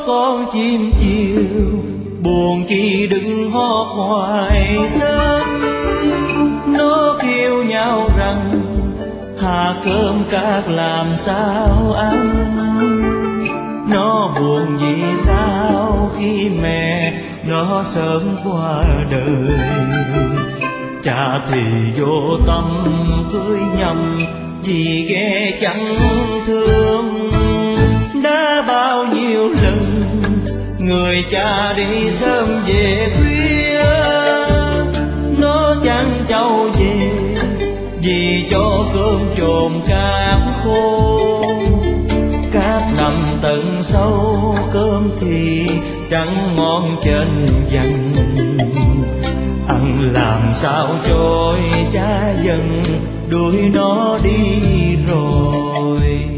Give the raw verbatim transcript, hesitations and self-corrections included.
con chim chiều, buồn chi đừng hót hoài sớm. Nó kêu nhau rằng hà cơm cát làm sao ăn. Nó buồn vì sao khi mẹ nó sớm qua đời. Cha thì vô tâm cưới nhầm vì ghé chẳng thương. Đã bao nhiêu lần người cha đi sớm về khuya, nó chẳng châu về vì cho cơm trộm cát khô. Cát nằm tận sâu, cơm thì trắng ngon trên vành. Ăn làm sao trôi cha dần đuổi nó đi rồi.